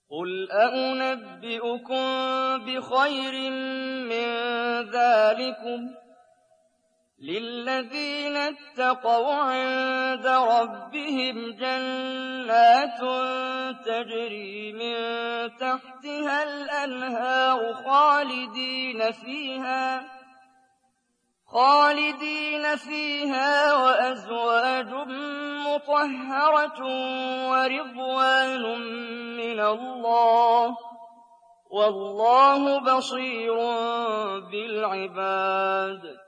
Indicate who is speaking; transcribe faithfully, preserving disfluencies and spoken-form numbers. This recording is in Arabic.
Speaker 1: قُلْ أَؤُنَبِّئُكُم بِخَيْرٍ مِّن ذَٰلِكُمْ ۚ لِلَّذِينَ اتَّقَوْا عِندَ رَبِّهِمْ جَنَّاتٌ تَجْرِي مِن تَحْتِهَا الْأَنْهَارُ خَالِدِينَ فِيهَا خالدين فيها وَأَزْوَاجٌ مُّطَهَّرَةٌ وَرِضْوَانٌ مِّنَ اللَّهِ ۗ وَاللَّهُ بَصِيرٌ بِالْعِبَادِ